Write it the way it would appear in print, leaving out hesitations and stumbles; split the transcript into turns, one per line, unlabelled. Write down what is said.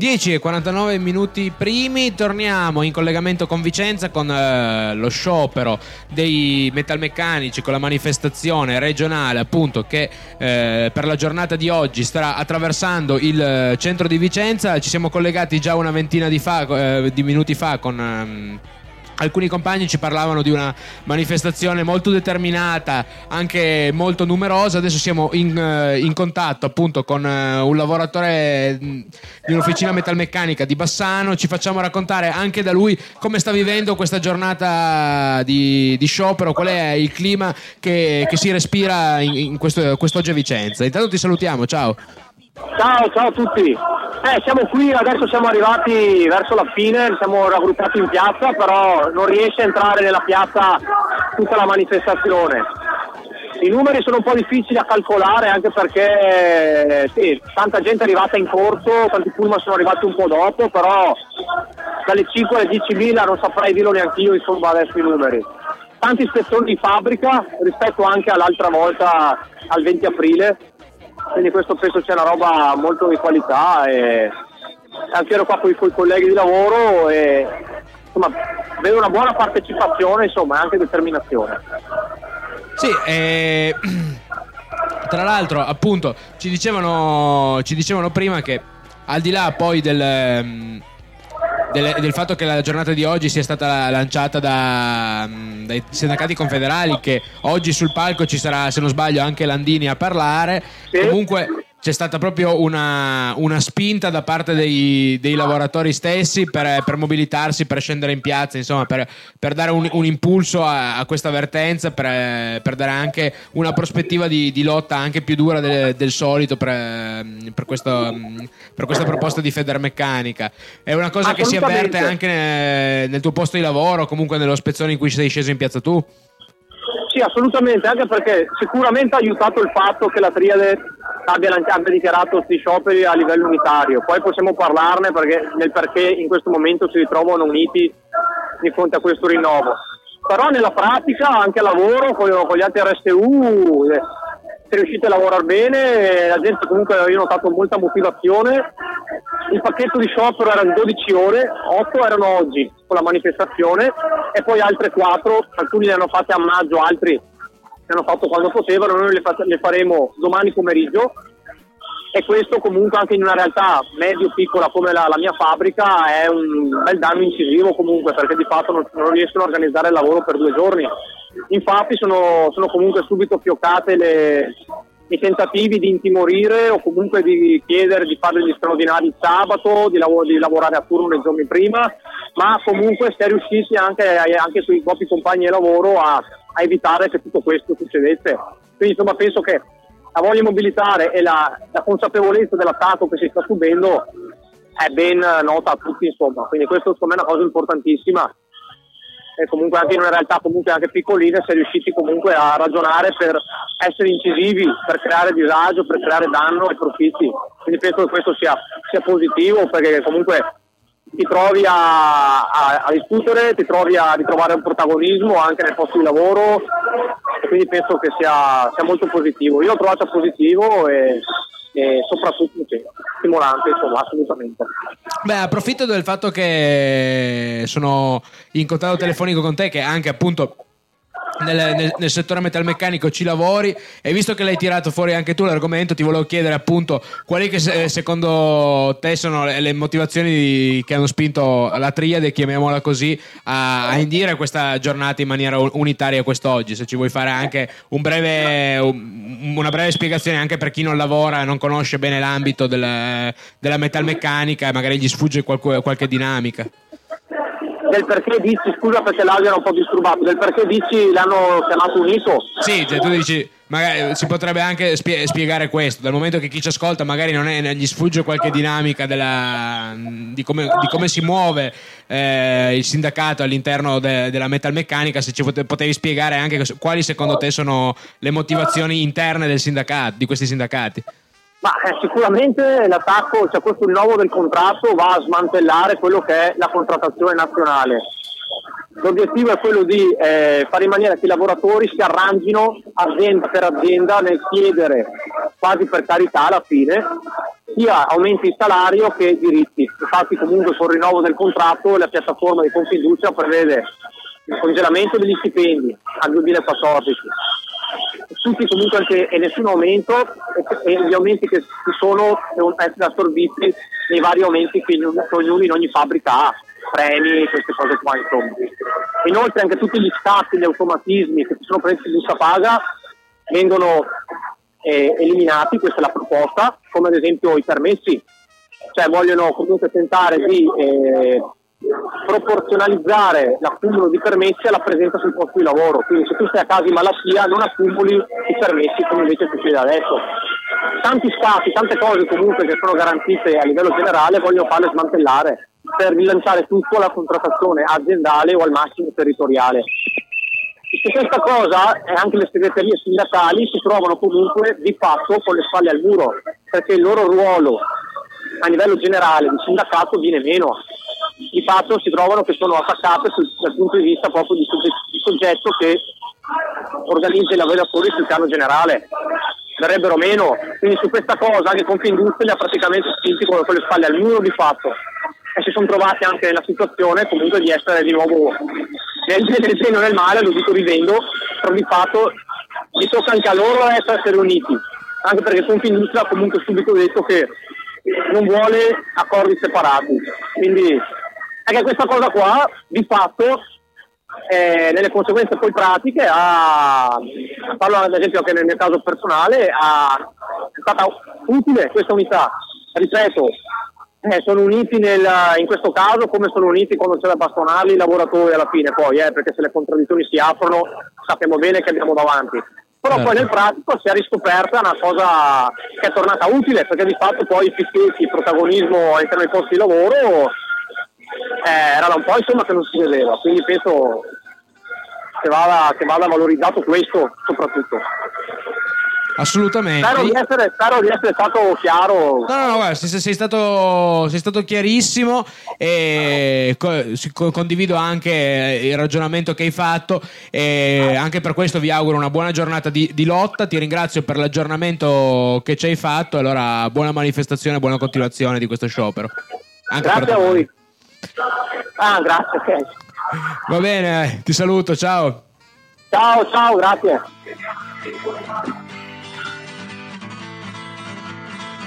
10:49 minuti primi, torniamo in collegamento con Vicenza con lo sciopero dei metalmeccanici, con la manifestazione regionale appunto che per la giornata di oggi starà attraversando il centro di Vicenza. Ci siamo collegati già una ventina di minuti fa con alcuni compagni, ci parlavano di una manifestazione molto determinata, anche molto numerosa. Adesso siamo in contatto appunto con un lavoratore di un'officina metalmeccanica di Bassano. Ci facciamo raccontare anche da lui come sta vivendo questa giornata di sciopero, qual è il clima che si respira in quest'oggi a Vicenza. Intanto ti salutiamo, ciao.
Ciao a tutti. Siamo qui, adesso siamo arrivati verso la fine, siamo raggruppati in piazza, però non riesce a entrare nella piazza tutta la manifestazione. I numeri sono un po' difficili da calcolare, anche perché sì, tanta gente è arrivata in corso, tanti pullman sono arrivati un po' dopo, però dalle 5 alle 10.000 non saprei dirlo neanche io, insomma, adesso i numeri. Tanti spezzoni di fabbrica rispetto anche all'altra volta, al 20 aprile. Quindi questo penso sia una roba molto di qualità, e anche ero qua con i colleghi di lavoro e insomma vedo una buona partecipazione, insomma, e anche determinazione.
Sì, tra l'altro appunto ci dicevano prima che al di là poi del fatto che la giornata di oggi sia stata lanciata dai sindacati confederali, che oggi sul palco ci sarà, se non sbaglio, anche Landini a parlare, sì. Comunque c'è stata proprio una spinta da parte dei lavoratori stessi per mobilitarsi, per scendere in piazza, insomma, per dare un impulso a questa vertenza, per dare anche una prospettiva di lotta anche più dura del solito per questa proposta di Federmeccanica. È una cosa che si avverte anche nel tuo posto di lavoro, comunque nello spezzone in cui sei sceso in piazza tu?
Sì, assolutamente, anche perché sicuramente ha aiutato il fatto che la Triade abbia dichiarato questi scioperi a livello unitario. Poi possiamo parlarne del perché in questo momento si ritrovano uniti di fronte a questo rinnovo. Però nella pratica, anche al lavoro, con gli altri RSU, si è riusciti a lavorare bene, la gente comunque, io ho notato molta motivazione. Il pacchetto di sciopero erano 12 ore, 8 erano oggi con la manifestazione e poi altre 4, alcuni le hanno fatte a maggio, altri le hanno fatto quando potevano, noi le faremo domani pomeriggio, e questo comunque anche in una realtà medio-piccola come la mia fabbrica è un bel danno incisivo comunque, perché di fatto non riescono a organizzare il lavoro per 2 giorni. Infatti sono comunque subito fioccate i tentativi di intimorire o comunque di chiedere di fare degli straordinari il sabato, di lavorare a turno nei giorni prima, ma comunque si è riusciti anche sui propri compagni di lavoro a evitare che tutto questo succedesse. Quindi insomma penso che la voglia mobilitare e la consapevolezza dell'attacco che si sta subendo è ben nota a tutti, insomma, quindi questo secondo me è una cosa importantissima. E comunque anche in una realtà comunque anche piccolina si è riusciti comunque a ragionare per essere incisivi, per creare disagio, per creare danno e profitti. Quindi penso che questo sia positivo, perché comunque ti trovi a discutere, ti trovi a ritrovare un protagonismo anche nel posto di lavoro, e quindi penso che sia molto positivo. Io l'ho trovato positivo e soprattutto stimolante, insomma, assolutamente.
Beh, approfitto del fatto che sono in contatto telefonico con te, che anche appunto nel settore metalmeccanico ci lavori, e visto che l'hai tirato fuori anche tu l'argomento, ti volevo chiedere appunto quali che secondo te sono le motivazioni che hanno spinto la Triade, chiamiamola così, a indire questa giornata in maniera unitaria quest'oggi. Se ci vuoi fare anche una breve spiegazione anche per chi non lavora e non conosce bene l'ambito della metalmeccanica e magari gli sfugge qualche dinamica.
Del perché dici, scusa perché l'audio era un po' disturbato, del perché dici l'hanno chiamato unito?
Sì, cioè tu dici, magari si potrebbe anche spiegare questo, dal momento che chi ci ascolta magari gli sfugge qualche dinamica di come si muove il sindacato all'interno della metalmeccanica. Se ci potevi spiegare anche quali secondo te sono le motivazioni interne del sindacato, di questi sindacati.
Ma sicuramente l'attacco, cioè questo rinnovo del contratto va a smantellare quello che è la contrattazione nazionale. L'obiettivo è quello di fare in maniera che i lavoratori si arrangino azienda per azienda nel chiedere, quasi per carità alla fine, sia aumenti di salario che diritti. Infatti comunque col rinnovo del contratto la piattaforma di Confindustria prevede il congelamento degli stipendi al 2014, tutti comunque anche, e nessun aumento, e gli aumenti che ci sono devono essere assorbiti nei vari aumenti che ognuno in ogni fabbrica ha, premi, queste cose qua insomma. Inoltre anche tutti gli scatti, gli automatismi che ci sono previsti in busta paga vengono eliminati, questa è la proposta, come ad esempio i permessi, cioè vogliono comunque tentare di proporzionalizzare l'accumulo di permessi alla presenza sul posto di lavoro, quindi se tu stai a casa in malattia non accumuli i permessi come invece succede adesso. Tanti scatti, tante cose comunque che sono garantite a livello generale vogliono farle smantellare per rilanciare tutto alla contrattazione aziendale o al massimo territoriale. E questa cosa, anche le segreterie sindacali si trovano comunque di fatto con le spalle al muro, perché il loro ruolo a livello generale di sindacato viene meno. Di fatto si trovano che sono attaccate dal punto di vista proprio di soggetto che organizza i lavoratori sul piano generale. Verrebbero meno, quindi su questa cosa anche Confindustria li ha praticamente spinti con le spalle al muro di fatto, e si sono trovati anche nella situazione comunque di essere di nuovo nel bene o nel male, lo dico ridendo, però di fatto gli tocca anche a loro essere uniti, anche perché Confindustria ha comunque subito detto che non vuole accordi separati, quindi anche questa cosa qua di fatto nelle conseguenze poi pratiche parlo ad esempio anche nel mio caso personale, è stata utile questa unità, ripeto, sono uniti in questo caso come sono uniti quando c'è da bastonarli i lavoratori alla fine poi, perché se le contraddizioni si aprono sappiamo bene che andiamo davanti, però poi nel pratico si è riscoperta una cosa che è tornata utile, perché di fatto poi i picchetti, il protagonismo all'interno dei posti di lavoro era da un po' insomma che non si vedeva, quindi penso che vada valorizzato questo soprattutto.
Assolutamente.
Spero di essere stato chiaro.
No, guarda, sei stato chiarissimo, e condivido anche il ragionamento che hai fatto, e anche per questo vi auguro una buona giornata di lotta. Ti ringrazio per l'aggiornamento che ci hai fatto, allora buona manifestazione, buona continuazione di questo sciopero. Anche
grazie a voi. Grazie, ok.
Va bene, ti saluto, ciao.
Ciao, grazie.